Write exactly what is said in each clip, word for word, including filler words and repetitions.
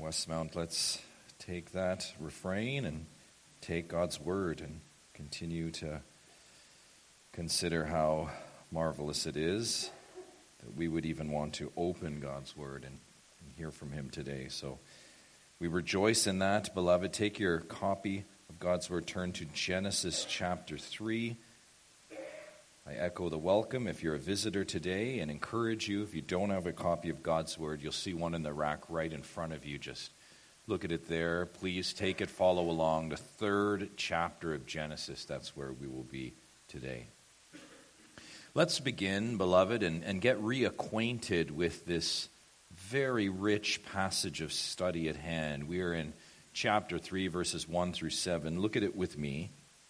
Westmount, let's take that refrain and take God's word and continue to consider how marvelous it is that we would even want to open God's word and, and hear from him today. So we rejoice in that, beloved. Take your copy of God's word, turn to Genesis chapter three. I echo the welcome if you're a visitor today and encourage you, if you don't have a copy of God's word, you'll see one in the rack right in front of you. Just look at it there. Please take it, follow along. The third chapter of Genesis, that's where we will be today. Let's begin, beloved, and, and get reacquainted with this very rich passage of study at hand. We are in chapter three, verses one through seven. Look at it with me.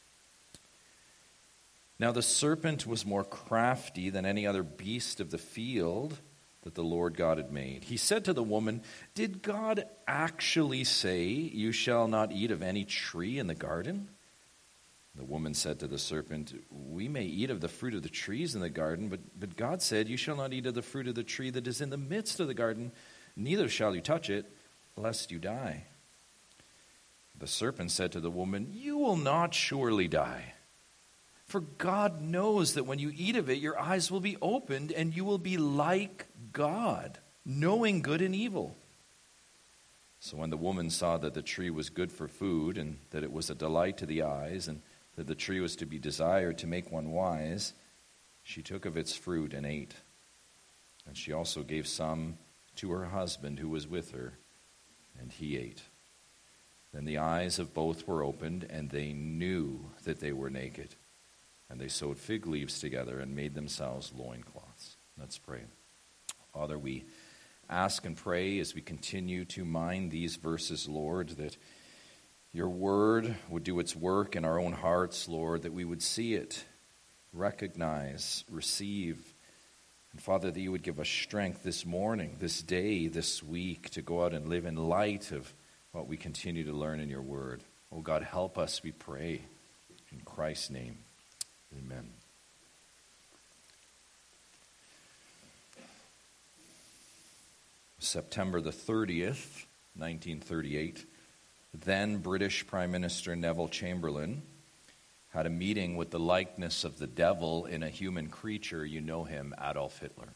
Now the serpent was more crafty than any other beast of the field that the Lord God had made. He said to the woman, "Did God actually say, 'You shall not eat of any tree in the garden?'" The woman said to the serpent, "We may eat of the fruit of the trees in the garden, but, but God said, 'You shall not eat of the fruit of the tree that is in the midst of the garden, neither shall you touch it, lest you die.' The serpent said to the woman, 'You will not surely die. For God knows that when you eat of it, your eyes will be opened, and you will be like God, knowing good and evil.' So when the woman saw that the tree was good for food, and that it was a delight to the eyes, and that the tree was to be desired to make one wise, she took of its fruit and ate. And she also gave some to her husband who was with her, and he ate. Then the eyes of both were opened, and they knew that they were naked. And they sewed fig leaves together and made themselves loincloths." Let's pray. Father, we ask and pray as we continue to mind these verses, Lord, that your word would do its work in our own hearts, Lord, that we would see it, recognize, receive. And Father, that you would give us strength this morning, this day, this week, to go out and live in light of what we continue to learn in your word. Oh God, help us, we pray. In Christ's name. Amen. September the thirtieth, nineteen thirty-eight, then British Prime Minister Neville Chamberlain had a meeting with the likeness of the devil in a human creature. You know him, Adolf Hitler.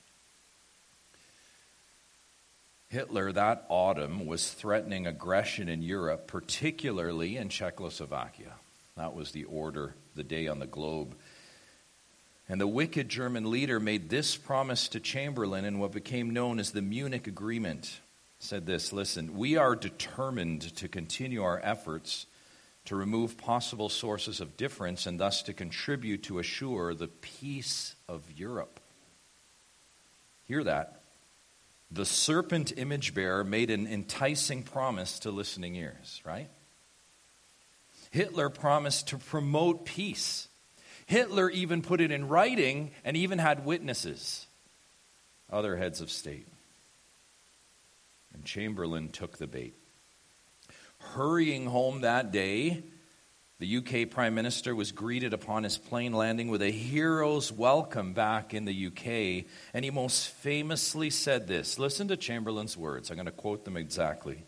Hitler that autumn was threatening aggression in Europe, particularly in Czechoslovakia. That was the order, the day on the globe. And the wicked German leader made this promise to Chamberlain in what became known as the Munich Agreement. Said this, "Listen, we are determined to continue our efforts to remove possible sources of difference and thus to contribute to assure the peace of Europe." Hear that? The serpent image bearer made an enticing promise to listening ears, right? Hitler promised to promote peace. Hitler even put it in writing and even had witnesses, other heads of state. And Chamberlain took the bait. Hurrying home that day, the U K Prime Minister was greeted upon his plane landing with a hero's welcome back in the U K, and he most famously said this. Listen to Chamberlain's words. I'm going to quote them exactly.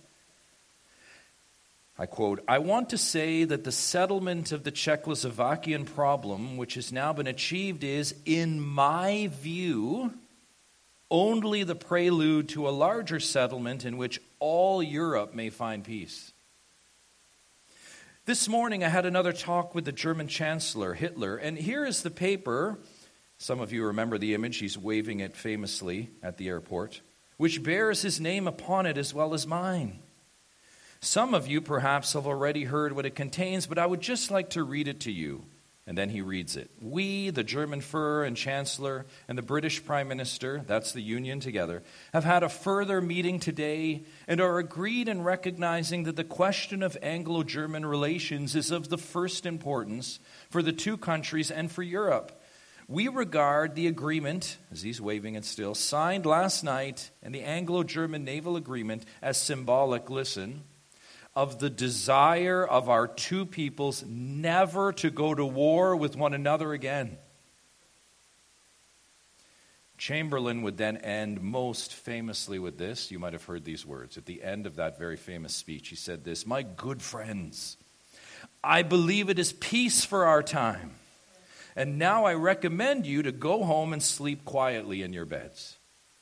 I quote, "I want to say that the settlement of the Czechoslovakian problem, which has now been achieved, is, in my view, only the prelude to a larger settlement in which all Europe may find peace." This morning I had another talk with the German Chancellor, Hitler, and here is the paper. Some of you remember the image. He's waving it famously at the airport, which bears his name upon it as well as mine. Some of you perhaps have already heard what it contains, but I would just like to read it to you. And then he reads it. "We, the German Führer and Chancellor, and the British Prime Minister," that's the Union together, "have had a further meeting today and are agreed in recognizing that the question of Anglo-German relations is of the first importance for the two countries and for Europe. We regard the agreement," as he's waving it still, "signed last night and the Anglo-German Naval Agreement as symbolic," listen, "of the desire of our two peoples never to go to war with one another again." Chamberlain would then end most famously with this. You might have heard these words. At the end of that very famous speech, he said this, "My good friends, I believe it is peace for our time. And now I recommend you to go home and sleep quietly in your beds."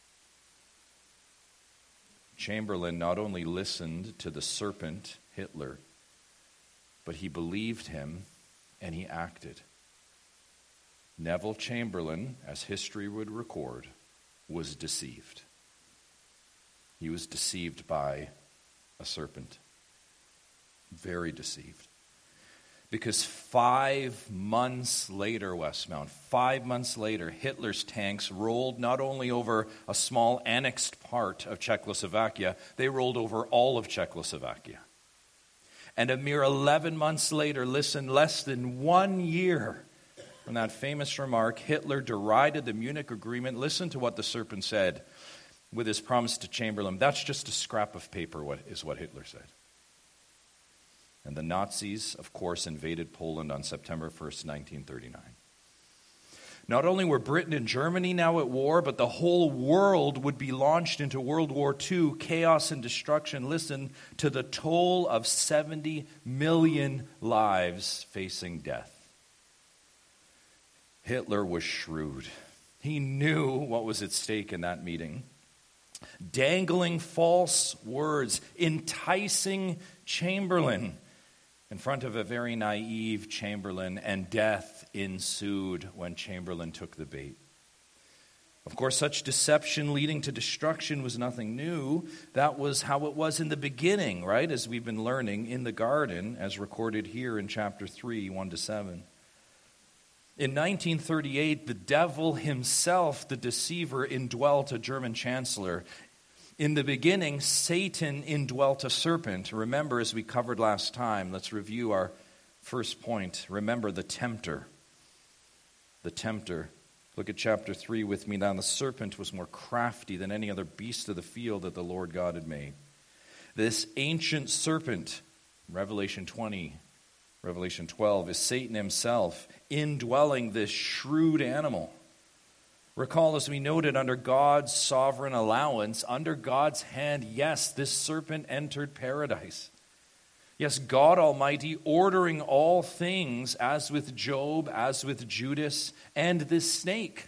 Chamberlain not only listened to the serpent, Hitler, but he believed him and he acted. Neville Chamberlain, as history would record, was deceived. He was deceived by a serpent. Very deceived. Because five months later, Westmount, five months later, Hitler's tanks rolled not only over a small annexed part of Czechoslovakia, they rolled over all of Czechoslovakia. And a mere eleven months later, listen, less than one year from that famous remark, Hitler derided the Munich Agreement. Listen to what the serpent said with his promise to Chamberlain. That's just a scrap of paper, what is what Hitler said. And the Nazis, of course, invaded Poland on September first, nineteen thirty-nine. Not only were Britain and Germany now at war, but the whole world would be launched into World War Two, chaos and destruction. Listen to the toll of seventy million lives facing death. Hitler was shrewd. He knew what was at stake in that meeting. Dangling false words, enticing Chamberlain in front of a very naive Chamberlain, and death ensued when Chamberlain took the bait. Of course, such deception leading to destruction was nothing new. That was how it was in the beginning, right? As we've been learning in the garden, as recorded here in chapter three, one to seven. In nineteen thirty-eight, the devil himself, the deceiver, indwelt a German chancellor. In the beginning, Satan indwelt a serpent. Remember, as we covered last time, let's review our first point. Remember the tempter. The tempter. Look at chapter three with me now. The serpent was more crafty than any other beast of the field that the Lord God had made. This ancient serpent, Revelation twenty, Revelation twelve, is Satan himself indwelling this shrewd animal. Recall, as we noted, under God's sovereign allowance, under God's hand, yes, this serpent entered paradise. Yes, God Almighty ordering all things, as with Job, as with Judas, and this snake.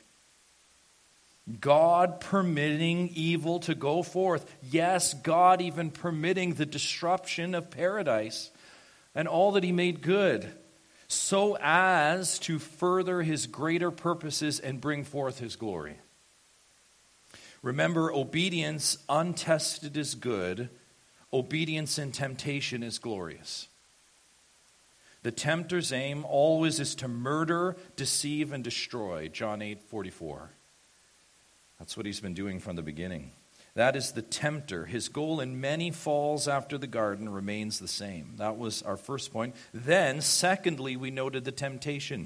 God permitting evil to go forth. Yes, God even permitting the disruption of paradise and all that he made good, so as to further his greater purposes and bring forth his glory. Remember, obedience untested is good. Obedience in temptation is glorious. The tempter's aim always is to murder, deceive, and destroy. John eight forty-four. That's what he's been doing from the beginning. That is the tempter. His goal in many falls after the garden remains the same. That was our first point. Then, secondly, we noted the temptation.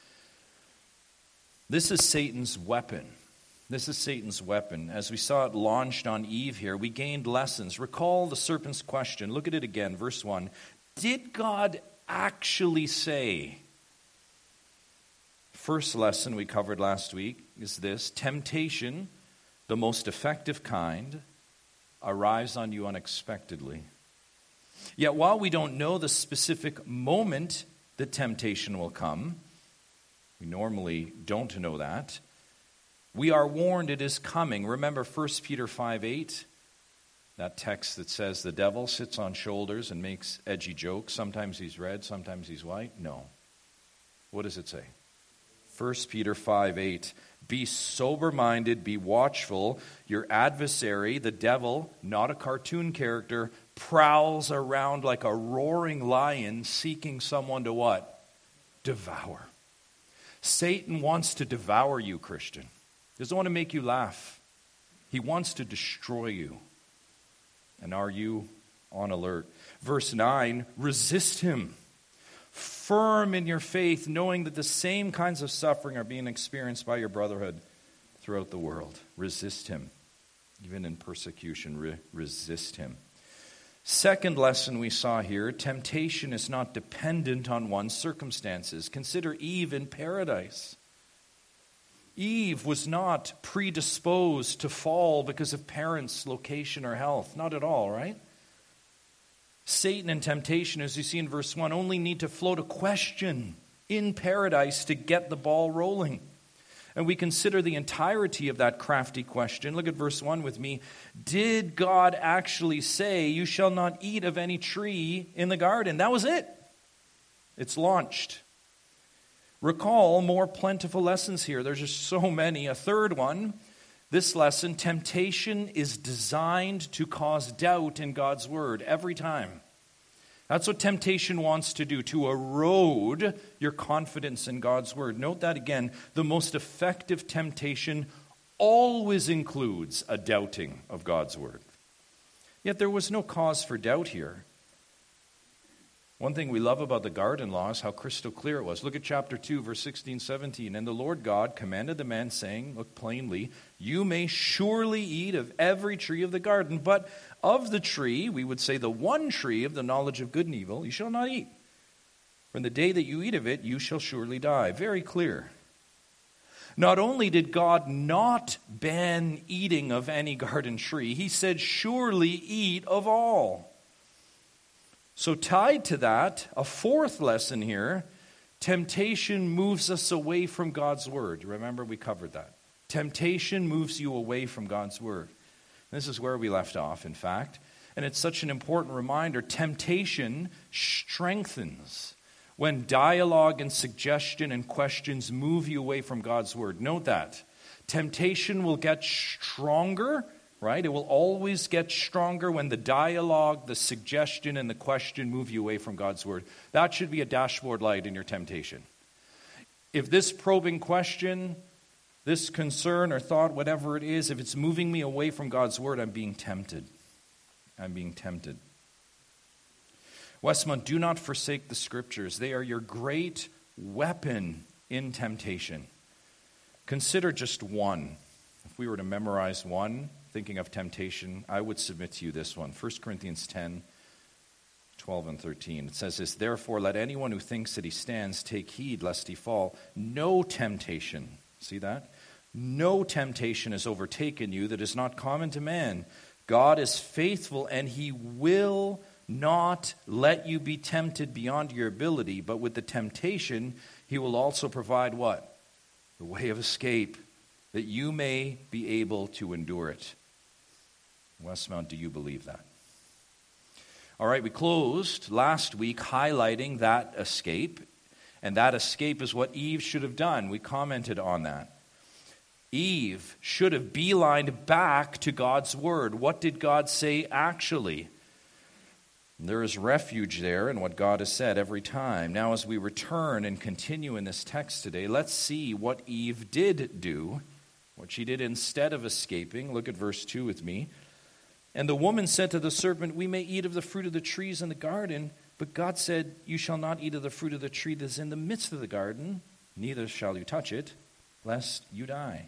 This is Satan's weapon. This is Satan's weapon. As we saw it launched on Eve here, we gained lessons. Recall the serpent's question. Look at it again, verse one. Did God actually say? First lesson we covered last week is this: temptation, the most effective kind, arrives on you unexpectedly. Yet while we don't know the specific moment that temptation will come, we normally don't know that, we are warned it is coming. Remember First Peter five eight, that text that says the devil sits on shoulders and makes edgy jokes. Sometimes he's red, sometimes he's white. No. What does it say? First Peter five eight. Be sober-minded, be watchful. Your adversary, the devil, not a cartoon character, prowls around like a roaring lion seeking someone to what? Devour. Satan wants to devour you, Christian. He doesn't want to make you laugh. He wants to destroy you. And are you on alert? Verse nine, resist him. Firm in your faith, knowing that the same kinds of suffering are being experienced by your brotherhood throughout the world. Resist him. Even in persecution, re- resist him. Second lesson we saw here, temptation is not dependent on one's circumstances. Consider Eve in paradise. Eve was not predisposed to fall because of parents' location or health. Not at all, right? Satan and temptation, as you see in verse one, only need to float a question in paradise to get the ball rolling. And we consider the entirety of that crafty question. Look at verse one with me. Did God actually say, you shall not eat of any tree in the garden? That was it. It's launched. Recall more plentiful lessons here. There's just so many. A third one, this lesson, temptation is designed to cause doubt in God's word every time. That's what temptation wants to do, to erode your confidence in God's word. Note that again, the most effective temptation always includes a doubting of God's word. Yet there was no cause for doubt here. One thing we love about the garden law is how crystal clear it was. Look at chapter two, verse sixteen, seventeen. And the Lord God commanded the man, saying, look plainly, you may surely eat of every tree of the garden, but of the tree, we would say the one tree of the knowledge of good and evil, you shall not eat. For in the day that you eat of it, you shall surely die. Very clear. Not only did God not ban eating of any garden tree, he said, surely eat of all. So tied to that, a fourth lesson here, temptation moves us away from God's word. Remember, we covered that. Temptation moves you away from God's word. This is where we left off, in fact. And it's such an important reminder. Temptation strengthens when dialogue and suggestion and questions move you away from God's word. Note that. Temptation will get stronger, right? It will always get stronger when the dialogue, the suggestion, and the question move you away from God's word. That should be a dashboard light in your temptation. If this probing question, this concern or thought, whatever it is, if it's moving me away from God's word, I'm being tempted. I'm being tempted. Westmont, do not forsake the scriptures. They are your great weapon in temptation. Consider just one. If we were to memorize one, thinking of temptation, I would submit to you this one. First Corinthians ten, twelve and thirteen. It says this, therefore let anyone who thinks that he stands take heed lest he fall. No temptation, see that? No temptation has overtaken you that is not common to man. God is faithful and he will not let you be tempted beyond your ability, but with the temptation he will also provide what? The way of escape, that you may be able to endure it. Westmount, do you believe that? All right, we closed last week highlighting that escape, and that escape is what Eve should have done. We commented on that. Eve should have beelined back to God's word. What did God say actually? There is refuge there in what God has said every time. Now, as we return and continue in this text today, let's see what Eve did do, what she did instead of escaping. Look at verse two with me. And the woman said to the serpent, we may eat of the fruit of the trees in the garden, but God said, you shall not eat of the fruit of the tree that is in the midst of the garden, neither shall you touch it, lest you die.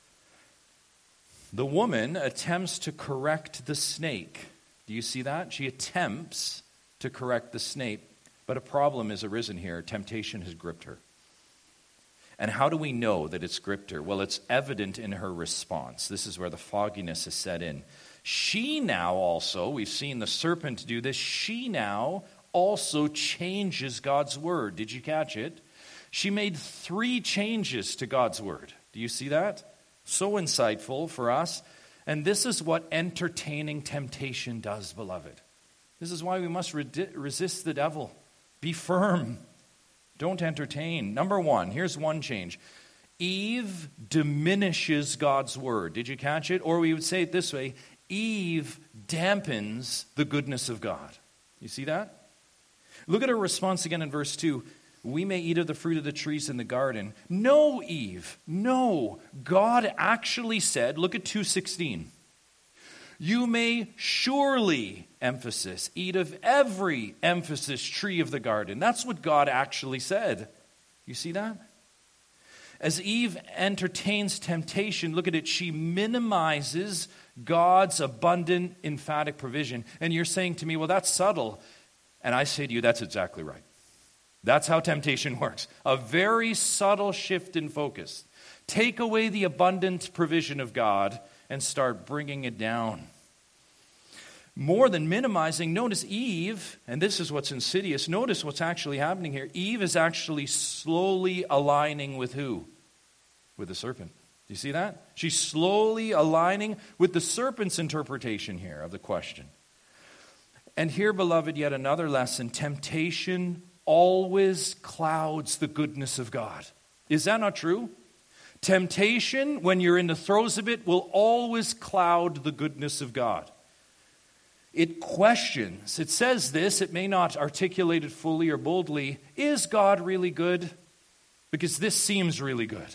The woman attempts to correct the snake. Do you see that? She attempts to correct the snake, but a problem has arisen here. Temptation has gripped her. And how do we know that it's gripped her? Well, it's evident in her response. This is where the fogginess is set in. She now also, we've seen the serpent do this, she now also changes God's word. Did you catch it? She made three changes to God's word. Do you see that? So insightful for us. And this is what entertaining temptation does, beloved. This is why we must re- resist the devil. Be firm. Don't entertain. Number one, here's one change. Eve diminishes God's word. Did you catch it? Or we would say it this way, Eve dampens the goodness of God. You see that? Look at her response again in verse two. We may eat of the fruit of the trees in the garden. No, Eve, no. God actually said, look at two sixteen. You may surely, emphasis, eat of every, emphasis, tree of the garden. That's what God actually said. You see that? As Eve entertains temptation, look at it, she minimizes God's abundant, emphatic provision. And you're saying to me, well, that's subtle. And I say to you, that's exactly right. That's how temptation works. A very subtle shift in focus. Take away the abundant provision of God and start bringing it down. More than minimizing, notice Eve, and this is what's insidious, notice what's actually happening here. Eve is actually slowly aligning with who? With the serpent. Do you see that? She's slowly aligning with the serpent's interpretation here of the question. And here, beloved, yet another lesson. Temptation always clouds the goodness of God. Is that not true? Temptation, when you're in the throes of it, will always cloud the goodness of God. It questions. It says this. It may not articulate it fully or boldly. Is God really good? Because this seems really good.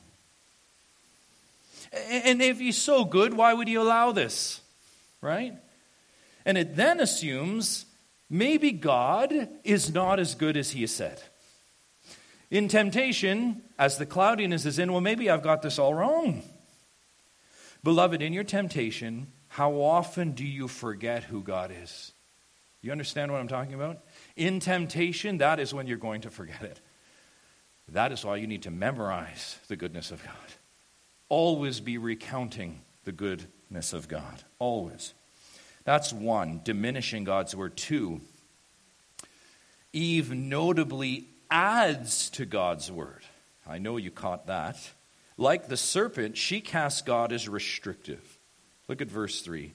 And if he's so good, why would he allow this? Right? And it then assumes maybe God is not as good as he has said. In temptation, as the cloudiness is in, well, maybe I've got this all wrong. Beloved, in your temptation, how often do you forget who God is? You understand what I'm talking about? In temptation, that is when you're going to forget it. That is why you need to memorize the goodness of God. Always be recounting the goodness of God. Always. That's one, diminishing God's word. Two, Eve notably adds to God's word. I know you caught that. Like the serpent, she casts God as restrictive. Look at verse three.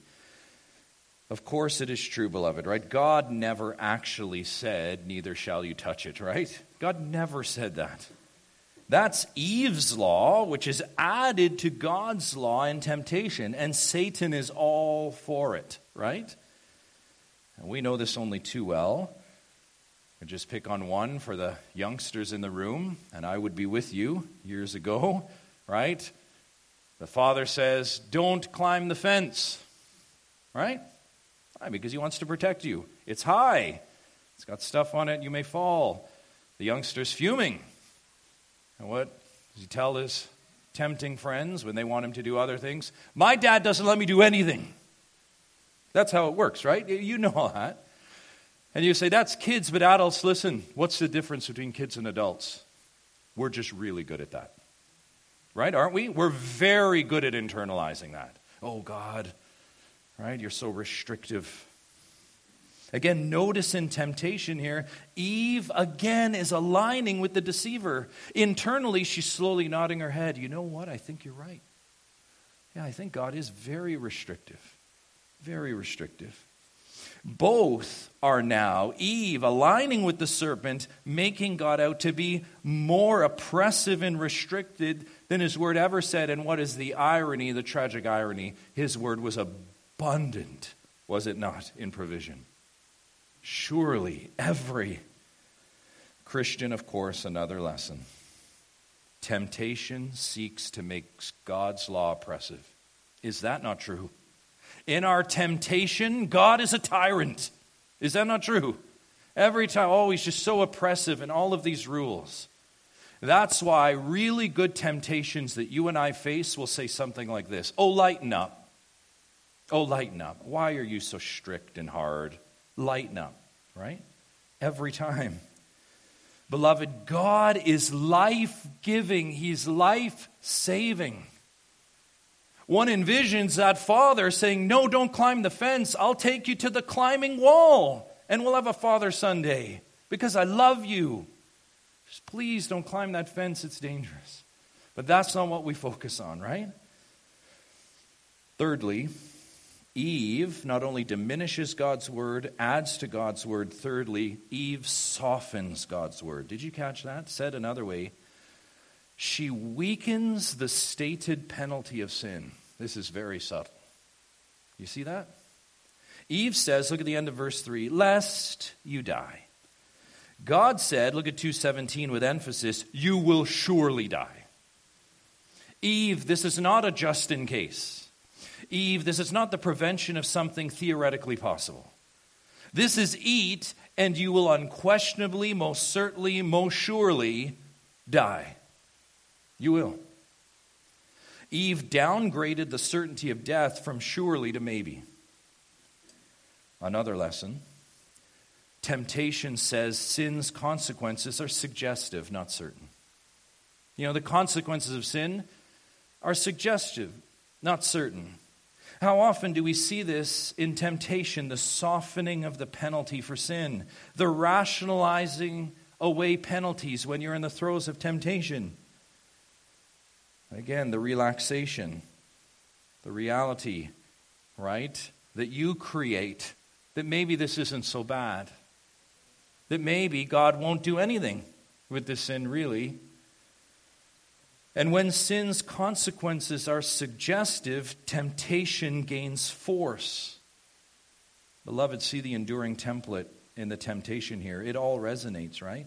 Of course it is true, beloved, right? God never actually said, neither shall you touch it, right? God never said that. That's Eve's law, which is added to God's law in temptation, and Satan is all for it, right? And we know this only too well. I just pick on one for the youngsters in the room, and I would be with you years ago, right? The father says, don't climb the fence, right? Why? Because he wants to protect you. It's high. It's got stuff on it. You may fall. The youngster's fuming. And what does he tell his tempting friends when they want him to do other things? My dad doesn't let me do anything. That's how it works, right? You know all that. And you say, that's kids, but adults, listen, what's the difference between kids and adults? We're just really good at that. Right, aren't we? We're very good at internalizing that. Oh, God, right? You're so restrictive. Again, notice in temptation here, Eve again is aligning with the deceiver. Internally, she's slowly nodding her head. You know what? I think you're right. Yeah, I think God is very restrictive. Very restrictive. Both are now, Eve aligning with the serpent, making God out to be more oppressive and restricted than his word ever said. And what is the irony, the tragic irony? His word was abundant, was it not, in provision? Surely every Christian, of course, another lesson. Temptation seeks to make God's law oppressive. Is that not true? In our temptation, God is a tyrant. Is that not true? Every time, oh, he's just so oppressive and all of these rules. That's why really good temptations that you and I face will say something like this. Oh, lighten up. Oh, lighten up. Why are you so strict and hard? Lighten up, right? Every time. Beloved, God is life-giving. He's life-saving. One envisions that father saying, no, don't climb the fence. I'll take you to the climbing wall and we'll have a Father Sunday because I love you. Just please don't climb that fence. It's dangerous. But that's not what we focus on, right? Thirdly, Eve not only diminishes God's word, adds to God's word. Thirdly, Eve softens God's word. Did you catch that? Said another way, she weakens the stated penalty of sin. This is very subtle. You see that? Eve says, look at the end of verse three, lest you die. God said, look at two seventeen with emphasis, you will surely die. Eve, this is not a just in case. Eve, this is not the prevention of something theoretically possible. This is eat and you will unquestionably, most certainly, most surely die. You will. Eve downgraded the certainty of death from surely to maybe. Another lesson. Temptation says sin's consequences are suggestive, not certain. You know, the consequences of sin are suggestive, not certain. How often do we see this in temptation, the softening of the penalty for sin, the rationalizing away penalties when you're in the throes of temptation? Again, the relaxation, the reality, right, that you create, that maybe this isn't so bad, that maybe God won't do anything with this sin really. And when sin's consequences are suggestive, temptation gains force. Beloved, see the enduring template in the temptation here. It all resonates, right?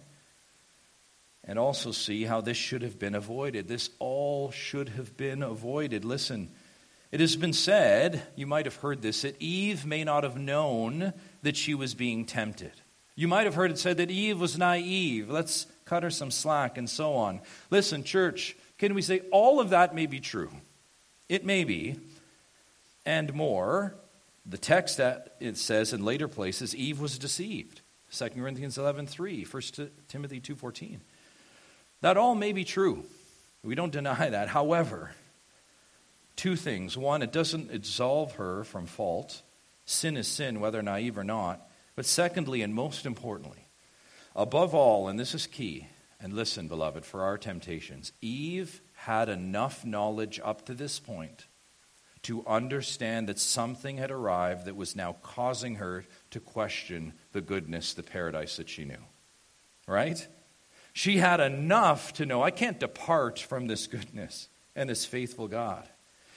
And also see how this should have been avoided. This all should have been avoided. Listen, it has been said, you might have heard this, that Eve may not have known that she was being tempted. You might have heard it said that Eve was naive. Let's cut her some slack and so on. Listen, church, can we say all of that may be true? It may be. And more, the text that it says in later places, Eve was deceived. Second Corinthians eleven three, First Timothy two fourteen. That all may be true. We don't deny that. However, two things. One, it doesn't absolve her from fault. Sin is sin, whether naive or not. But secondly, and most importantly, above all, and this is key, and listen, beloved, for our temptations, Eve had enough knowledge up to this point to understand that something had arrived that was now causing her to question the goodness, the paradise that she knew. Right? She had enough to know, I can't depart from this goodness and this faithful God.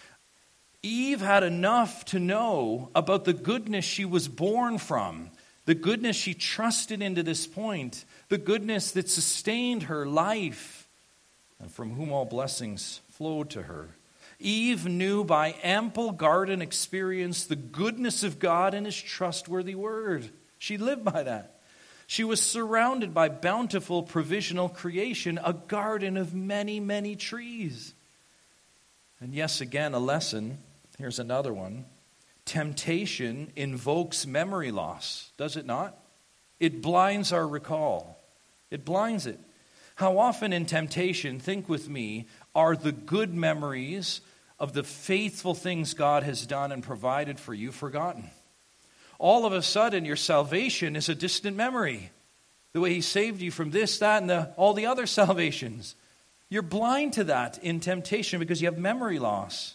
Eve had enough to know about the goodness she was born from, the goodness she trusted into this point, the goodness that sustained her life, and from whom all blessings flowed to her. Eve knew by ample garden experience the goodness of God and His trustworthy word. She lived by that. She was surrounded by bountiful provisional creation, a garden of many, many trees. And yes, again, a lesson. Here's another one. Temptation invokes memory loss, does it not? It blinds our recall. It blinds it. How often in temptation, think with me, are the good memories of the faithful things God has done and provided for you forgotten? All of a sudden, your salvation is a distant memory. The way He saved you from this, that, and the, all the other salvations. You're blind to that in temptation because you have memory loss.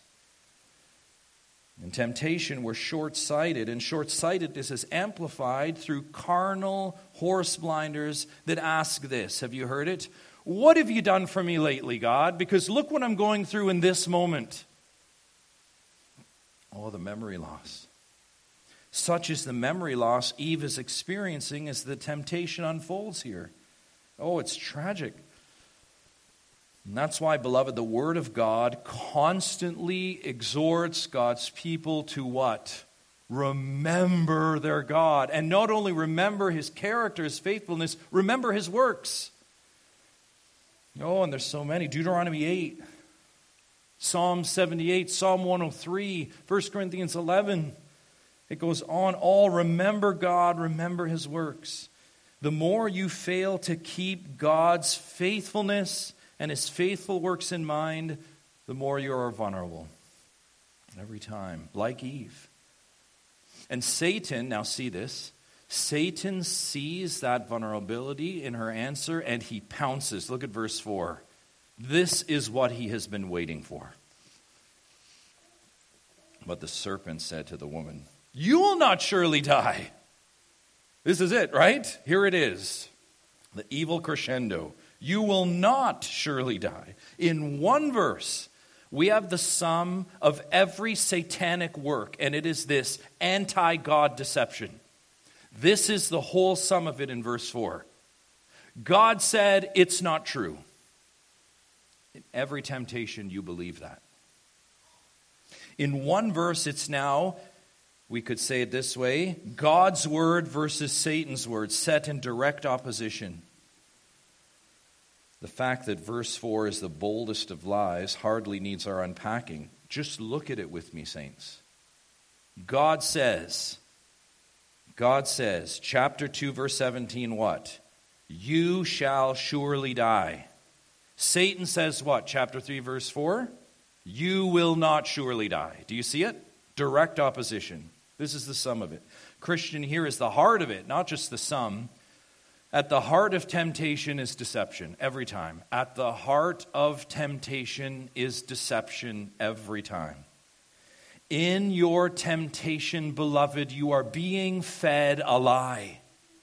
In temptation, we're short-sighted, and short-sightedness is amplified through carnal horse blinders that ask this. Have you heard it? What have you done for me lately, God? Because look what I'm going through in this moment. Oh, the memory loss. Such is the memory loss Eve is experiencing as the temptation unfolds here. Oh, it's tragic. And that's why, beloved, the Word of God constantly exhorts God's people to what? Remember their God. And not only remember His character, His faithfulness, remember His works. Oh, and there's so many. Deuteronomy eight, Psalm seventy-eight, Psalm one oh three, First Corinthians eleven. It goes on. All remember God, remember His works. The more you fail to keep God's faithfulness and His faithful works in mind, the more you are vulnerable. Every time, like Eve. And Satan, now see this, Satan sees that vulnerability in her answer and he pounces. Look at verse four. This is what he has been waiting for. But the serpent said to the woman, you will not surely die. This is it, right? Here it is. The evil crescendo. You will not surely die. In one verse, we have the sum of every satanic work, and it is this anti-God deception. This is the whole sum of it in verse four. God said it's not true. In every temptation, you believe that. In one verse, it's now, we could say it this way, God's word versus Satan's word, set in direct opposition. The fact that verse four is the boldest of lies hardly needs our unpacking. Just look at it with me, saints. God says, God says, chapter two, verse seventeen, what? You shall surely die. Satan says what? Chapter three, verse four? You will not surely die. Do you see it? Direct opposition. This is the sum of it. Christian, here is the heart of it, not just the sum. At the heart of temptation is deception, every time. At the heart of temptation is deception, every time. In your temptation, beloved, you are being fed a lie.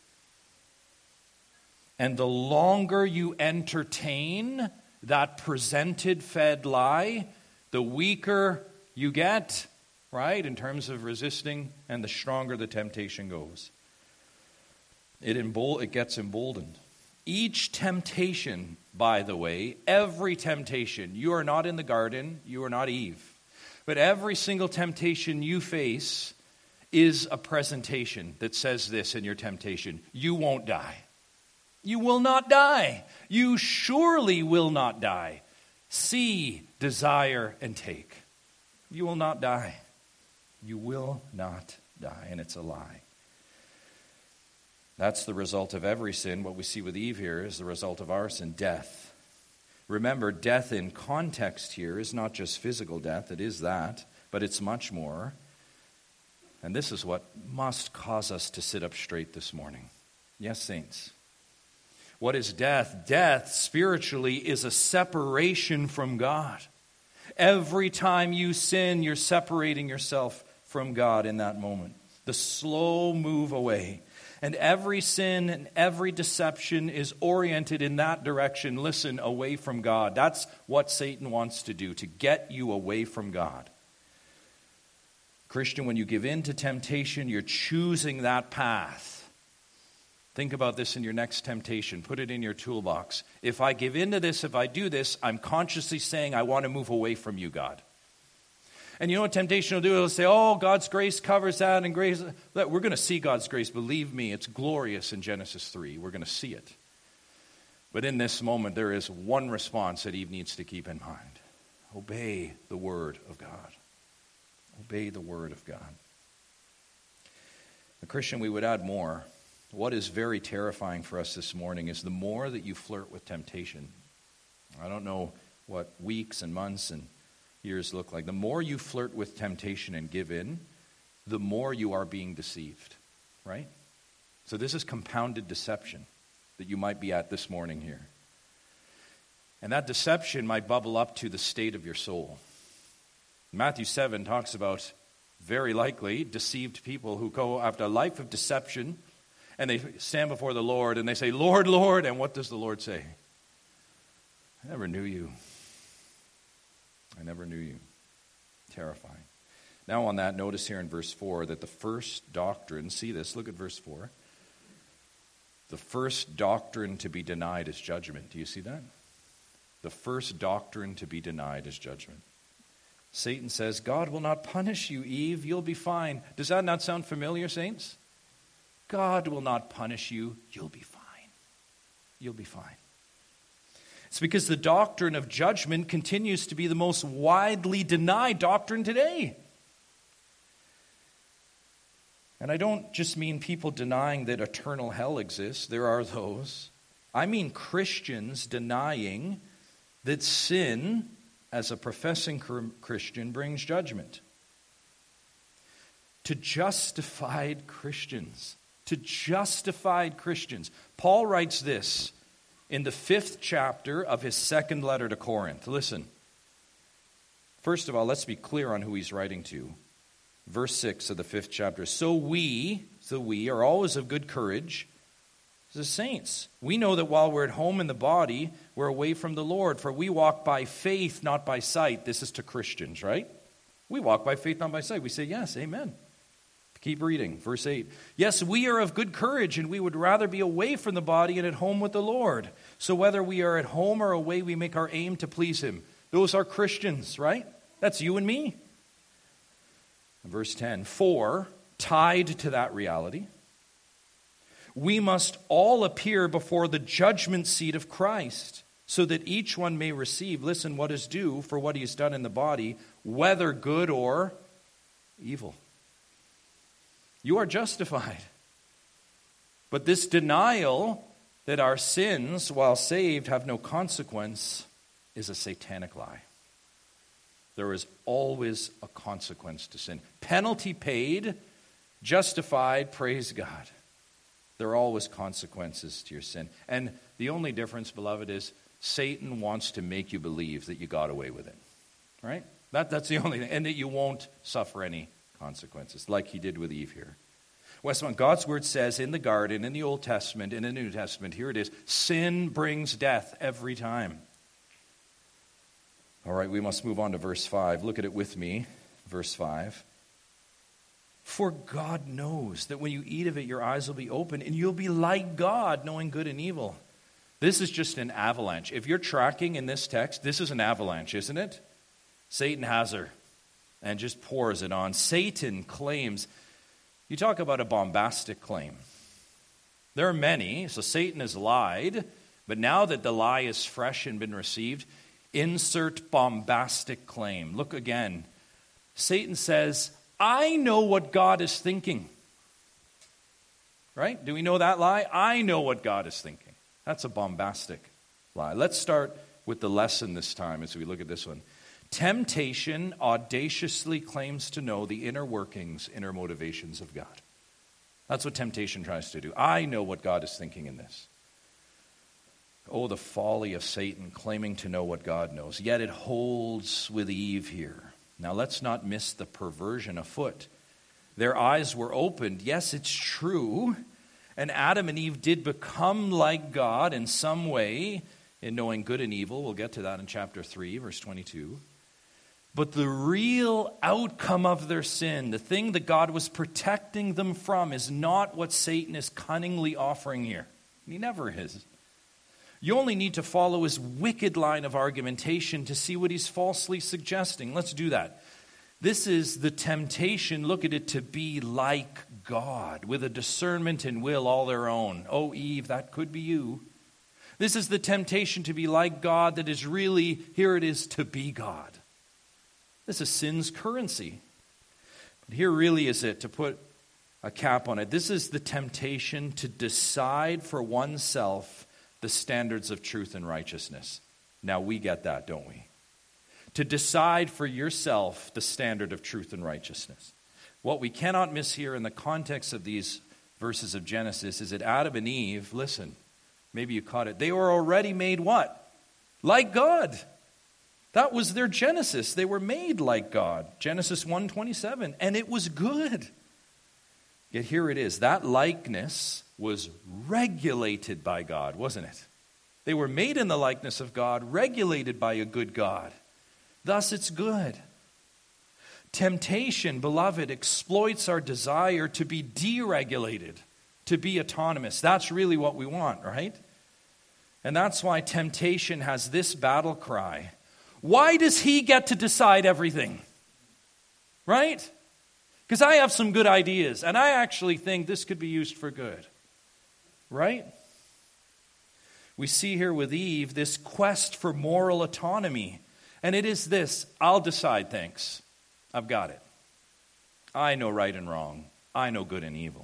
And the longer you entertain that presented fed lie, the weaker you get, right, in terms of resisting, and the stronger the temptation goes. It, embol- it gets emboldened. Each temptation, by the way, every temptation, you are not in the garden, you are not Eve. But every single temptation you face is a presentation that says this in your temptation: you won't die. You will not die. You surely will not die. See, desire, and take. You will not die. You will not die. And it's a lie. That's the result of every sin. What we see with Eve here is the result of our sin, death. Remember, death in context here is not just physical death. It is that, but it's much more. And this is what must cause us to sit up straight this morning. Yes, saints. What is death? Death, spiritually, is a separation from God. Every time you sin, you're separating yourself from God in that moment. The slow move away. And every sin and every deception is oriented in that direction. Listen, away from God. That's what Satan wants to do, to get you away from God. Christian, when you give in to temptation, you're choosing that path. Think about this in your next temptation. Put it in your toolbox. If I give in to this, if I do this, I'm consciously saying I want to move away from you, God. And you know what temptation will do? It'll say, oh, God's grace covers that, and grace. We're going to see God's grace. Believe me, it's glorious in Genesis three. We're going to see it. But in this moment, there is one response that Eve needs to keep in mind. Obey the word of God. Obey the word of God. The Christian, we would add more. What is very terrifying for us this morning is the more that you flirt with temptation. I don't know what weeks and months and years look like. The more you flirt with temptation and give in, the more you are being deceived, right? So this is compounded deception that you might be at this morning here. And that deception might bubble up to the state of your soul. Matthew seven talks about, very likely, deceived people who go after a life of deception, and they stand before the Lord and they say, Lord, Lord, and what does the Lord say? I never knew you. I never knew you. Terrifying. Now on that, notice here in verse four that the first doctrine, see this, look at verse four. The first doctrine to be denied is judgment. Do you see that? The first doctrine to be denied is judgment. Satan says, God will not punish you, Eve. You'll be fine. Does that not sound familiar, saints? God will not punish you. You'll be fine. You'll be fine. It's because the doctrine of judgment continues to be the most widely denied doctrine today. And I don't just mean people denying that eternal hell exists. There are those. I mean Christians denying that sin, as a professing Christian, brings judgment. To justified Christians. To justified Christians. Paul writes this in the fifth chapter of his second letter to Corinth. Listen. First of all, let's be clear on who he's writing to. Verse six of the fifth chapter. So we, so we are always of good courage, the saints. We know that while we're at home in the body, we're away from the Lord. For we walk by faith, not by sight. This is to Christians, right? We walk by faith, not by sight. We say, yes, amen. Keep reading. Verse eight. Yes, we are of good courage, and we would rather be away from the body and at home with the Lord. So whether we are at home or away, we make our aim to please him. Those are Christians, right? That's you and me. Verse ten. For, tied to that reality, we must all appear before the judgment seat of Christ, so that each one may receive, listen, what is due for what he has done in the body, whether good or evil. You are justified. But this denial that our sins, while saved, have no consequence is a satanic lie. There is always a consequence to sin. Penalty paid, justified, praise God. There are always consequences to your sin. And the only difference, beloved, is Satan wants to make you believe that you got away with it. Right? That, that's the only thing. And that you won't suffer any consequences, like he did with Eve here. Westmont, God's word says in the garden, in the Old Testament, in the New Testament, here it is, sin brings death every time. All right, we must move on to verse five. Look at it with me, verse five. For God knows that when you eat of it, your eyes will be open, and you'll be like God, knowing good and evil. This is just an avalanche. If you're tracking in this text, this is an avalanche, isn't it? Satan has her and just pours it on. Satan claims, you talk about a bombastic claim. There are many, so Satan has lied, but now that the lie is fresh and been received, insert bombastic claim. Look again. Satan says, I know what God is thinking. Right? Do we know that lie? I know what God is thinking. That's a bombastic lie. Let's start with the lesson this time as we look at this one. Temptation audaciously claims to know the inner workings, inner motivations of God. That's what temptation tries to do. I know what God is thinking in this. Oh, the folly of Satan claiming to know what God knows. Yet it holds with Eve here. Now let's not miss the perversion afoot. Their eyes were opened. Yes, it's true. And Adam and Eve did become like God in some way in knowing good and evil. We'll get to that in chapter three, verse twenty-two. But the real outcome of their sin, the thing that God was protecting them from, is not what Satan is cunningly offering here. He never is. You only need to follow his wicked line of argumentation to see what he's falsely suggesting. Let's do that. This is the temptation, look at it, to be like God, with a discernment and will all their own. Oh, Eve, that could be you. This is the temptation to be like God that is really, here it is, to be God. This is sin's currency. But here really is it, to put a cap on it. This is the temptation to decide for oneself the standards of truth and righteousness. Now we get that, don't we? To decide for yourself the standard of truth and righteousness. What we cannot miss here in the context of these verses of Genesis is that Adam and Eve, listen, maybe you caught it, they were already made what? Like God. That was their Genesis. They were made like God. Genesis one twenty-seven. And it was good. Yet here it is. That likeness was regulated by God, wasn't it? They were made in the likeness of God, regulated by a good God. Thus it's good. Temptation, beloved, exploits our desire to be deregulated, to be autonomous. That's really what we want, right? And that's why temptation has this battle cry. Why does he get to decide everything? Right? Because I have some good ideas, and I actually think this could be used for good. Right? We see here with Eve this quest for moral autonomy. And it is this, I'll decide, thanks. I've got it. I know right and wrong. I know good and evil.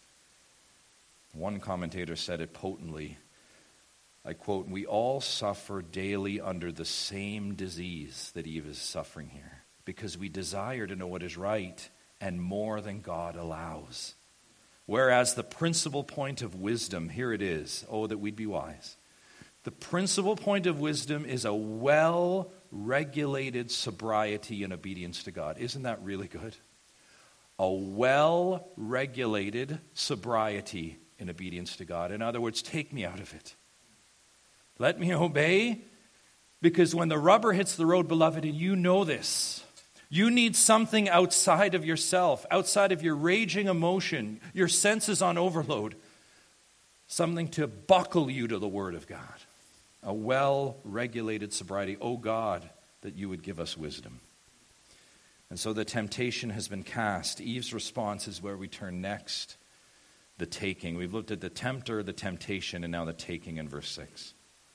One commentator said it potently. I quote, we all suffer daily under the same disease that Eve is suffering here, because we desire to know what is right and more than God allows. Whereas the principal point of wisdom, here it is, oh, that we'd be wise. The principal point of wisdom is a well-regulated sobriety and obedience to God. Isn't that really good? A well-regulated sobriety and obedience to God. In other words, take me out of it. Let me obey, because when the rubber hits the road, beloved, and you know this, you need something outside of yourself, outside of your raging emotion, your senses on overload, something to buckle you to the Word of God. A well-regulated sobriety. Oh God, that you would give us wisdom. And so the temptation has been cast. Eve's response is where we turn next. The taking. We've looked at the tempter, the temptation, and now the taking in verse six.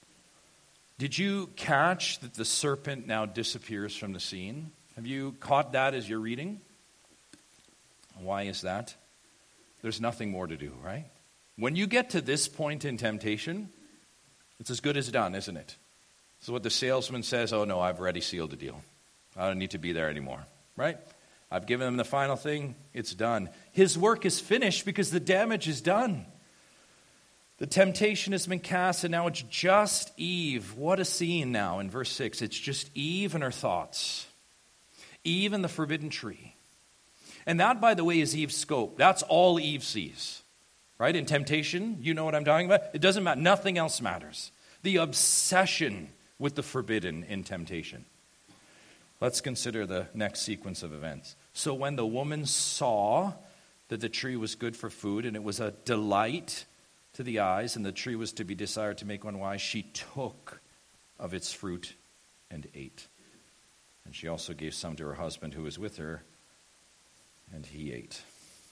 Did you catch that the serpent now disappears from the scene? Have you caught that as you're reading? Why is that? There's nothing more to do, right? When you get to this point in temptation, it's as good as done, isn't it? So what the salesman says, oh no, I've already sealed the deal. I don't need to be there anymore, right? I've given him the final thing, it's done. His work is finished because the damage is done. The temptation has been cast, and now it's just Eve. What a scene now in verse six. It's just Eve and her thoughts. Eve and the forbidden tree. And that, by the way, is Eve's scope. That's all Eve sees. Right? In temptation, you know what I'm talking about? It doesn't matter. Nothing else matters. The obsession with the forbidden in temptation. Let's consider the next sequence of events. So when the woman saw that the tree was good for food, and it was a delight to the eyes, and the tree was to be desired to make one wise, she took of its fruit and ate. And she also gave some to her husband who was with her, and he ate.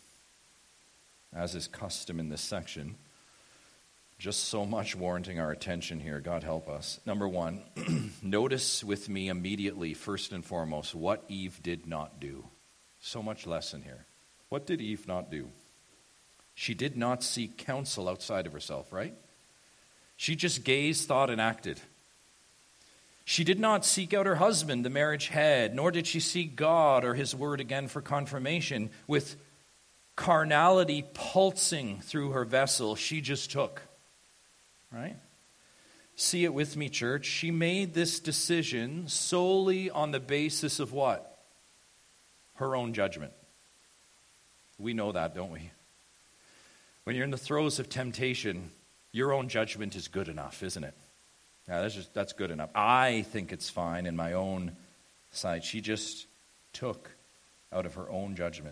As is custom in this section, just so much warranting our attention here. God help us. Number one, notice with me immediately, first and foremost, what Eve did not do. So much lesson here. What did Eve not do? She did not seek counsel outside of herself, right? She just gazed, thought, and acted. She did not seek out her husband, the marriage head, nor did she seek God or his word again for confirmation. With carnality pulsing through her vessel, she just took. Right? See it with me, church. She made this decision solely on the basis of what? Her own judgment. We know that, don't we? When you're in the throes of temptation, your own judgment is good enough, isn't it? Yeah, that's just that's good enough. I think it's fine in my own sight. She just took out of her own judgment.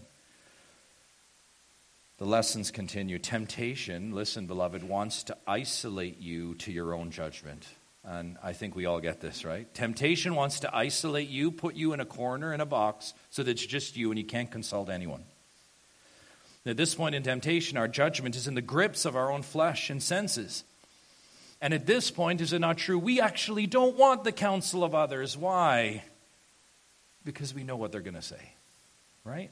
The lessons continue. Temptation, listen, beloved, wants to isolate you to your own judgment. And I think we all get this, right? Temptation wants to isolate you, put you in a corner, in a box, so that it's just you and you can't consult anyone. At this point in temptation, our judgment is in the grips of our own flesh and senses. And at this point, is it not true? We actually don't want the counsel of others. Why? Because we know what they're going to say, right?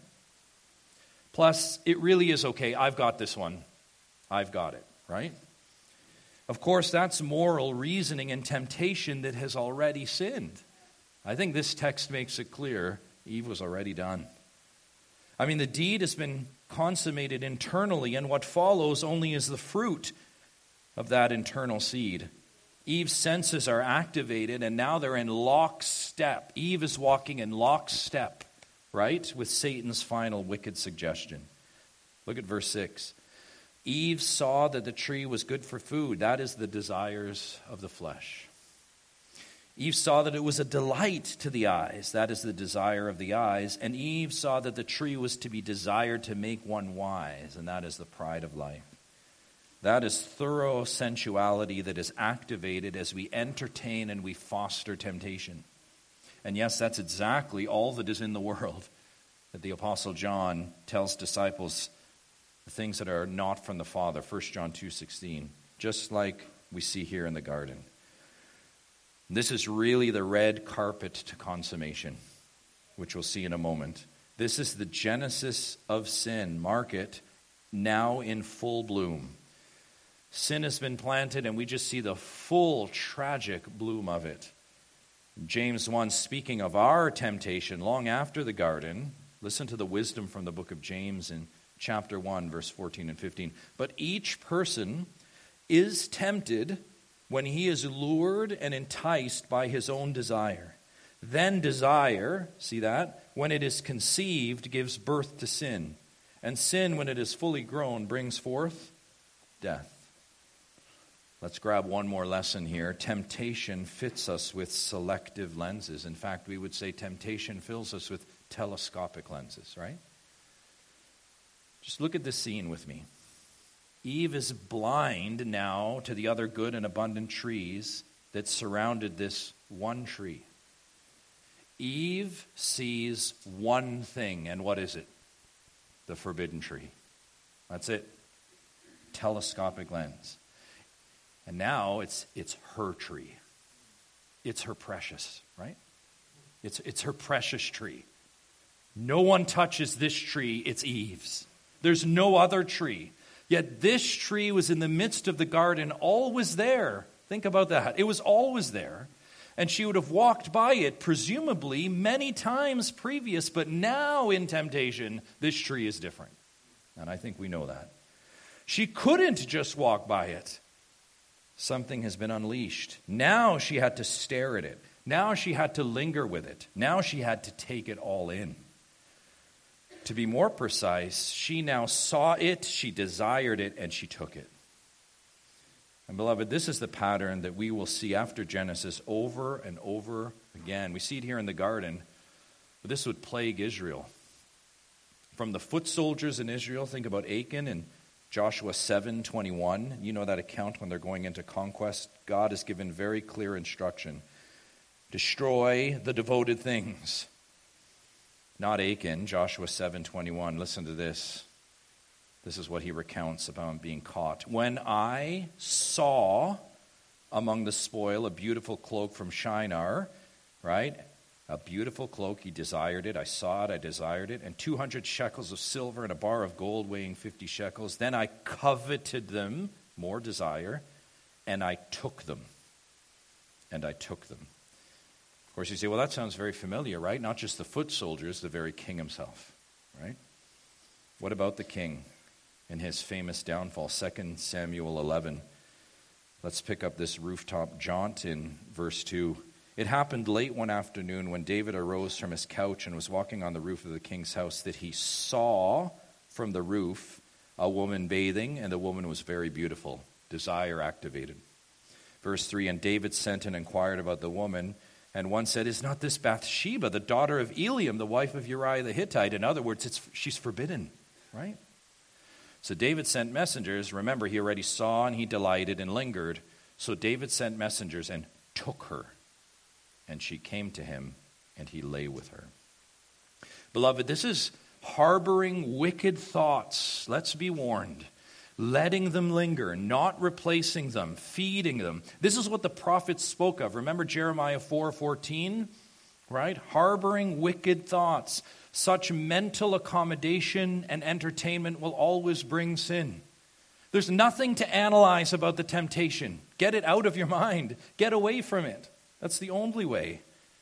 Plus, it really is okay. I've got this one. I've got it, right? Of course, that's moral reasoning and temptation that has already sinned. I think this text makes it clear Eve was already done. I mean, the deed has been consummated internally, and what follows only is the fruit of that internal seed. Eve's senses are activated, and now they're in lockstep. Eve is walking in lockstep, right, with Satan's final wicked suggestion. Look at verse six. Eve saw that the tree was good for food. That is the desires of the flesh. Eve saw that it was a delight to the eyes. That is the desire of the eyes. And Eve saw that the tree was to be desired to make one wise, and that is the pride of life. That is thorough sensuality that is activated as we entertain and we foster temptation. And yes, that's exactly all that is in the world that the Apostle John tells disciples, the things that are not from the Father, First John two sixteen, just like we see here in the garden. This is really the red carpet to consummation, which we'll see in a moment. This is the genesis of sin. Mark it, now in full bloom. Sin has been planted, and we just see the full tragic bloom of it. James one, speaking of our temptation long after the garden, listen to the wisdom from the book of James in chapter one, verse fourteen and fifteen. But each person is tempted when he is lured and enticed by his own desire. Then desire, see that, when it is conceived, gives birth to sin. And sin, when it is fully grown, brings forth death. Let's grab one more lesson here. Temptation fits us with selective lenses. In fact, we would say temptation fills us with telescopic lenses, right? Just look at this scene with me. Eve is blind now to the other good and abundant trees that surrounded this one tree. Eve sees one thing, and what is it? The forbidden tree. That's it. Telescopic lens. And now it's it's her tree. It's her precious, right? It's it's her precious tree. No one touches this tree, it's Eve's. There's no other tree. Yet this tree was in the midst of the garden, always there. Think about that. It was always there. And she would have walked by it, presumably, many times previous, but now in temptation, this tree is different. And I think we know that. She couldn't just walk by it. Something has been unleashed. Now she had to stare at it. Now she had to linger with it. Now she had to take it all in. To be more precise, she now saw it, she desired it, and she took it. And beloved, this is the pattern that we will see after Genesis over and over again. We see it here in the garden, but this would plague Israel. From the foot soldiers in Israel, think about Achan and Joshua seven twenty-one. You know that account when they're going into conquest. God has given very clear instruction. Destroy the devoted things. Not Achan, Joshua seven twenty-one. Listen to this. This is what he recounts about being caught. When I saw among the spoil a beautiful cloak from Shinar, right? A beautiful cloak, he desired it. I saw it, I desired it. And two hundred shekels of silver and a bar of gold weighing fifty shekels. Then I coveted them, more desire, and I took them. And I took them. Of course, you say, well, that sounds very familiar, right? Not just the foot soldiers, the very king himself, right? What about the king and his famous downfall? Second Samuel eleven. Let's pick up this rooftop jaunt in verse two. It happened late one afternoon when David arose from his couch and was walking on the roof of the king's house that he saw from the roof a woman bathing, and the woman was very beautiful. Desire activated. Verse three, and David sent and inquired about the woman, and one said, is not this Bathsheba, the daughter of Eliam, the wife of Uriah the Hittite? In other words, it's, she's forbidden, right? So David sent messengers. Remember, he already saw and he delighted and lingered. So David sent messengers and took her. And she came to him, and he lay with her. Beloved, this is harboring wicked thoughts. Let's be warned. Letting them linger, not replacing them, feeding them. This is what the prophets spoke of. Remember Jeremiah four fourteen, right? Harboring wicked thoughts. Such mental accommodation and entertainment will always bring sin. There's nothing to analyze about the temptation. Get it out of your mind. Get away from it. That's the only way.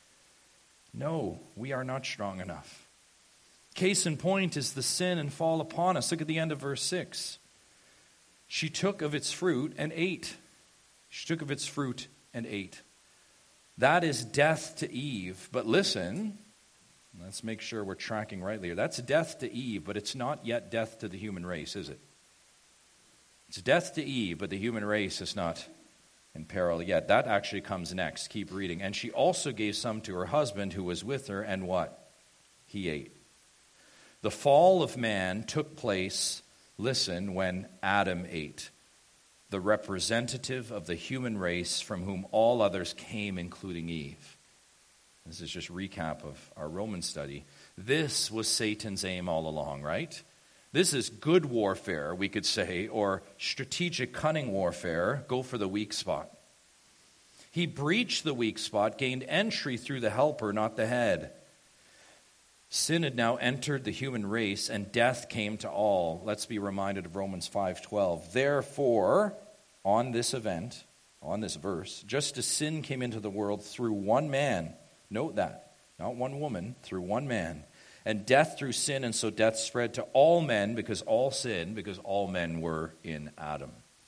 No, we are not strong enough. Case in point is the sin and fall upon us. Look at the end of verse six. She took of its fruit and ate. She took of its fruit and ate. That is death to Eve. But listen, let's make sure we're tracking rightly here. That's death to Eve, but it's not yet death to the human race, is it? It's death to Eve, but the human race is not in peril yet. That actually comes next. Keep reading. And she also gave some to her husband who was with her, and what? He ate. The fall of man took place, listen, when Adam ate, the representative of the human race from whom all others came, including Eve. This is just a recap of our Roman study. This was Satan's aim all along, right? This is good warfare, we could say, or strategic cunning warfare. Go for the weak spot. He breached the weak spot, gained entry through the helper, not the head. Sin had now entered the human race, and death came to all. Let's be reminded of Romans five twelve. Therefore, on this event, on this verse, just as sin came into the world through one man, note that, not one woman, through one man, and death through sin, and so death spread to all men because all sinned, because all men were in Adam.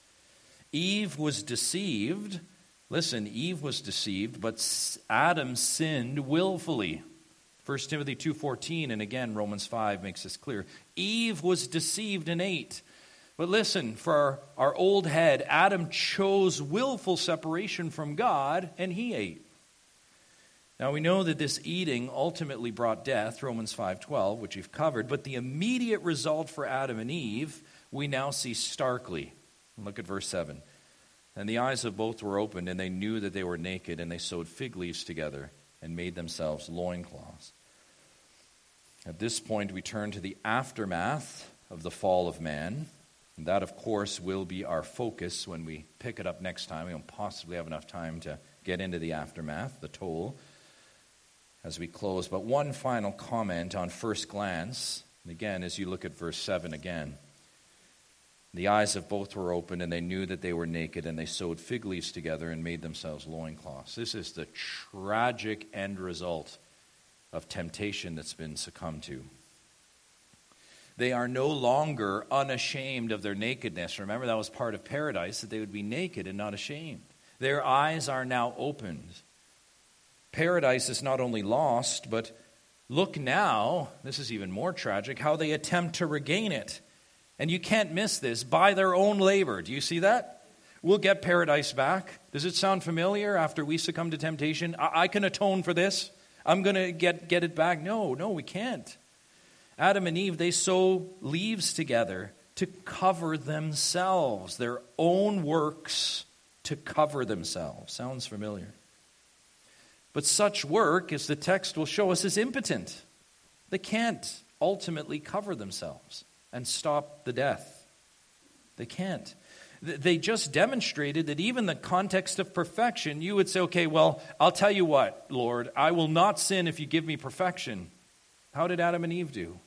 Eve was deceived. Listen, Eve was deceived, but Adam sinned willfully. First Timothy two fourteen, and again Romans five makes this clear. Eve was deceived and ate. But listen, for our, our old head, Adam chose willful separation from God, and he ate. Now we know that this eating ultimately brought death, Romans five twelve, which we've covered, but the immediate result for Adam and Eve, we now see starkly. Look at verse seven. And the eyes of both were opened, and they knew that they were naked, and they sewed fig leaves together and made themselves loincloths. At this point, we turn to the aftermath of the fall of man. And that, of course, will be our focus when we pick it up next time. We don't possibly have enough time to get into the aftermath, the toll, as we close. But one final comment on first glance, and again, as you look at verse seven again. The eyes of both were opened, and they knew that they were naked, and they sewed fig leaves together and made themselves loincloths. This is the tragic end result of temptation that's been succumbed to. They are no longer unashamed of their nakedness. Remember, that was part of paradise, that they would be naked and not ashamed. Their eyes are now opened. Paradise is not only lost, but look now, this is even more tragic, how they attempt to regain it. And you can't miss this, by their own labor. Do you see that? We'll get paradise back. Does it sound familiar after we succumb to temptation? I, I can atone for this. I'm going to get, get it back. No, no, we can't. Adam and Eve, they sew leaves together to cover themselves, their own works to cover themselves. Sounds familiar. But such work, as the text will show us, is impotent. They can't ultimately cover themselves and stop the death. They can't. They just demonstrated that even in the context of perfection, you would say, okay, well, I'll tell you what, Lord, I will not sin if you give me perfection. How did Adam and Eve do?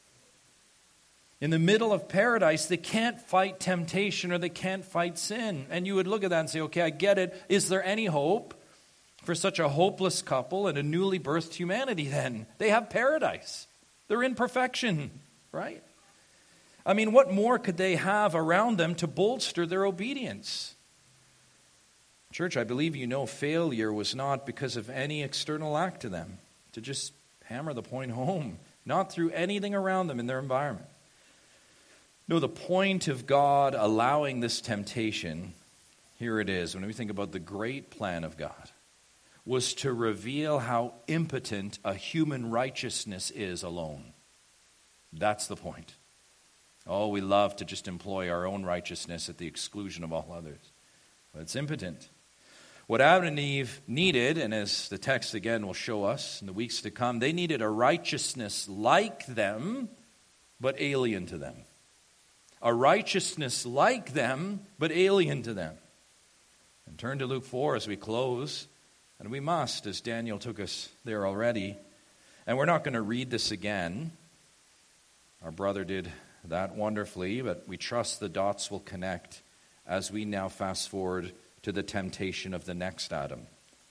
In the middle of paradise, they can't fight temptation or they can't fight sin. And you would look at that and say, okay, I get it. Is there any hope for such a hopeless couple and a newly birthed humanity then? They have paradise. They're in perfection, right? I mean, what more could they have around them to bolster their obedience? Church, I believe you know failure was not because of any external act to them. To just hammer the point home. Not through anything around them in their environment. No, the point of God allowing this temptation, here it is, when we think about the great plan of God, was to reveal how impotent a human righteousness is alone. That's the point. Oh, we love to just employ our own righteousness at the exclusion of all others. But it's impotent. What Adam and Eve needed, and as the text again will show us in the weeks to come, they needed a righteousness like them, but alien to them. A righteousness like them, but alien to them. And turn to Luke four as we close. And we must, as Daniel took us there already. And we're not going to read this again. Our brother did that wonderfully, but we trust the dots will connect as we now fast forward to the temptation of the next Adam.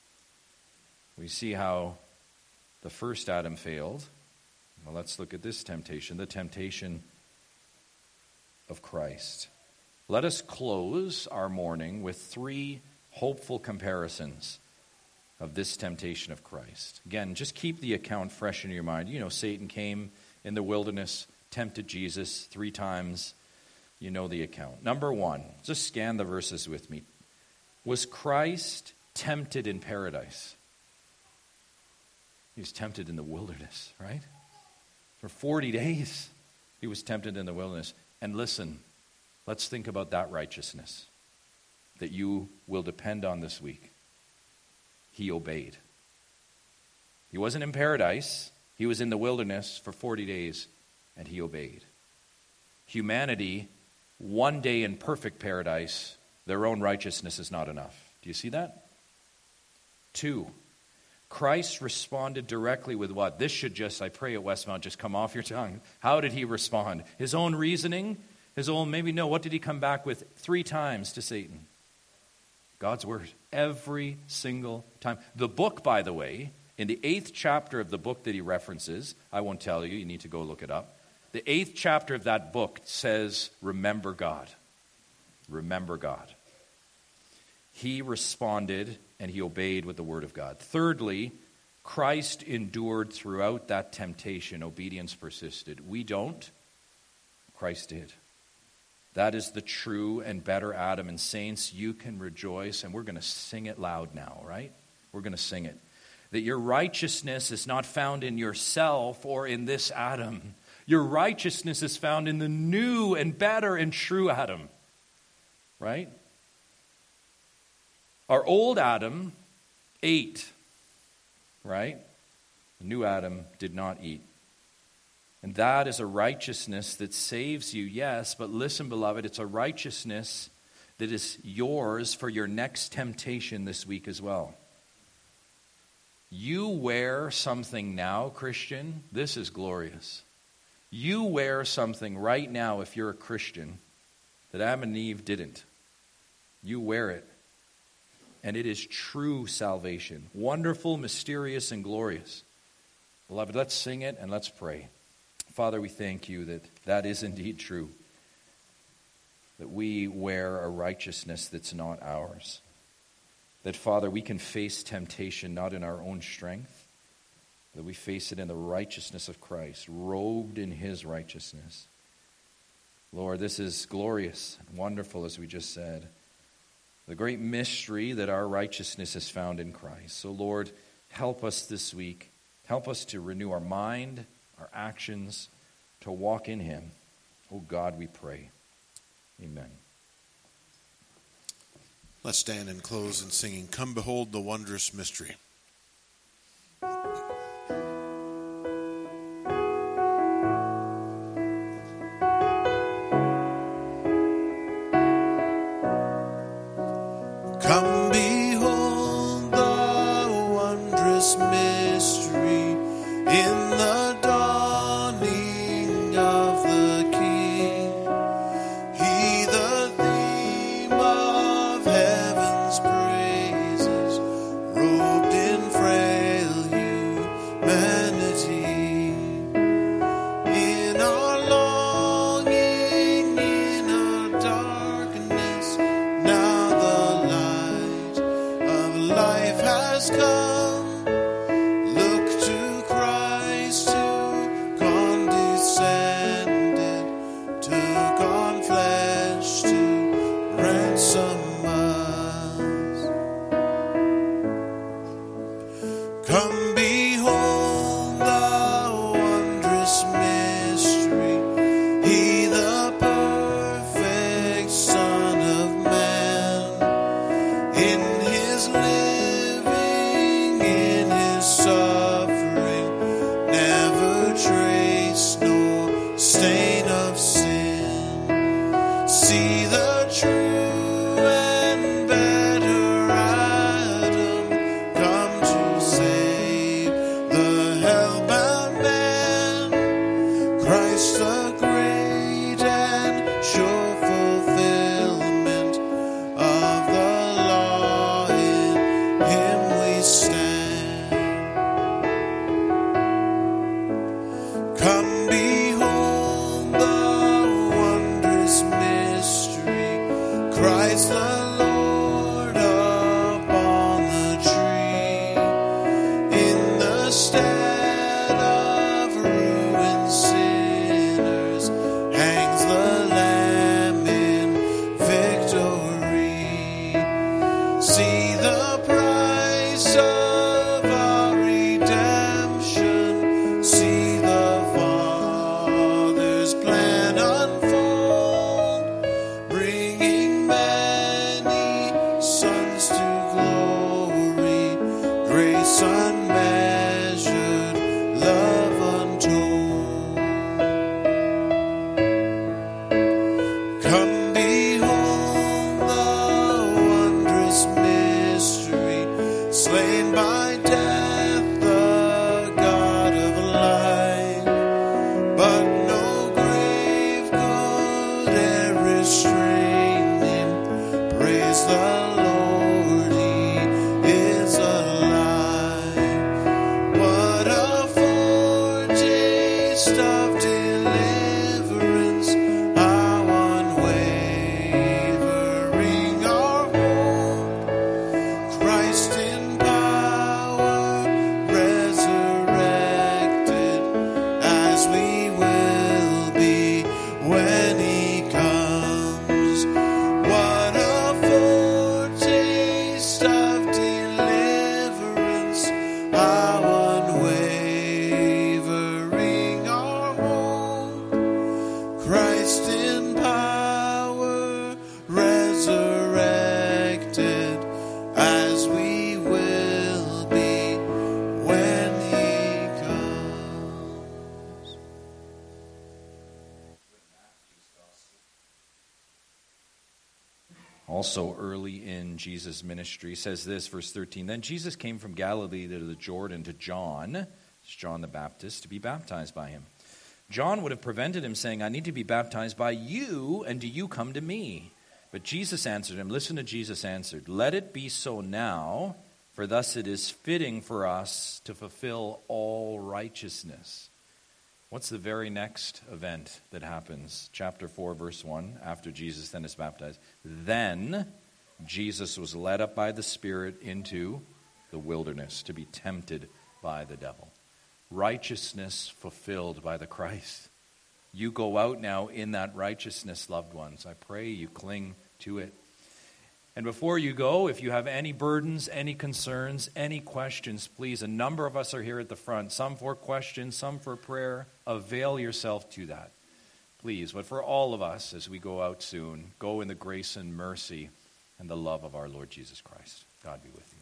We see how the first Adam failed. Well, let's look at this temptation, the temptation of Christ. Let us close our morning with three hopeful comparisons of this temptation of Christ. Again, just keep the account fresh in your mind. You know, Satan came in the wilderness, tempted Jesus three times. You know the account. Number one, just scan the verses with me. Was Christ tempted in paradise? He was tempted in the wilderness, right? For forty days, he was tempted in the wilderness. And listen, let's think about that righteousness that you will depend on this week. He obeyed. He wasn't in paradise. He was in the wilderness for forty days, and he obeyed. Humanity, one day in perfect paradise, their own righteousness is not enough. Do you see that? Two, Christ responded directly with what? This should just, I pray at Westmount, just come off your tongue. How did he respond? His own reasoning? His own, maybe no. What did he come back with three times to Satan? God's word. Every single time. The book, by the way, in the eighth chapter of the book that he references, I won't tell you, you need to go look it up. The eighth chapter of that book says, remember God. Remember God. He responded and he obeyed with the word of God. Thirdly, Christ endured throughout that temptation. Obedience persisted. We don't. Christ did. That is the true and better Adam. And saints, you can rejoice, and we're going to sing it loud now, right? We're going to sing it. That your righteousness is not found in yourself or in this Adam. Your righteousness is found in the new and better and true Adam, right? Our old Adam ate, right? The new Adam did not eat. And that is a righteousness that saves you, yes, but listen, beloved, it's a righteousness that is yours for your next temptation this week as well. You wear something now, Christian. This is glorious. You wear something right now, if you're a Christian, that Adam and Eve didn't. You wear it. And it is true salvation. Wonderful, mysterious, and glorious. Beloved, let's sing it and let's pray. Father, we thank you that that is indeed true. That we wear a righteousness that's not ours. That, Father, we can face temptation not in our own strength, that we face it in the righteousness of Christ, robed in his righteousness. Lord, this is glorious and wonderful, as we just said. The great mystery that our righteousness is found in Christ. So, Lord, help us this week. Help us to renew our mind, our actions, to walk in him. Oh God, we pray. Amen. Let's stand and close in singing, Come Behold the Wondrous Mystery. Come behold the wondrous mystery in the dawning of the King. He the theme of heaven's praises, robed in frail humanity. In our longing, in our darkness, now the light of life has come. Look to Christ who condescended, took on flesh to ransom us. Come behold the wondrous mystery, he the perfect Son of Man. In his living, in his suffering, never trace nor stain of sin. See the true and better Adam come to save the hell-bound man. Christ the great and sure fulfillment of the law, in him we stand. Come behold the wondrous mystery, Christ the Lord upon the tree. In the stead of ruined sinners hangs the Lamb in victory. See the price of our redemption. See the Father's plan unfold, bringing many sons to glory, grace unmeasured, love untold. Come behold the wondrous mystery, slain by death, the God of light. But no grave could e'er restrain him. Praise the Lord, he is alive. What a foretaste of deliverance, how unwavering our hope. Christ in power, resurrected, as we will be when he comes. What a foretaste of deliverance, how unwavering our hope. Christ in power, resurrected, as we will be when he comes. Also early in Jesus' ministry says this, verse thirteen, Then Jesus came from Galilee to the Jordan to John, it's John the Baptist, to be baptized by him. John would have prevented him, saying, I need to be baptized by you, and do you come to me? But Jesus answered him, listen to Jesus answered, let it be so now, for thus it is fitting for us to fulfill all righteousness. What's the very next event that happens? Chapter four, verse one, after Jesus then is baptized. Then Jesus was led up by the Spirit into the wilderness to be tempted by the devil. Righteousness fulfilled by the Christ. You go out now in that righteousness, loved ones. I pray you cling to it. And before you go, if you have any burdens, any concerns, any questions, please, a number of us are here at the front, some for questions, some for prayer. Avail yourself to that, please. But for all of us, as we go out soon, go in the grace and mercy and the love of our Lord Jesus Christ. God be with you.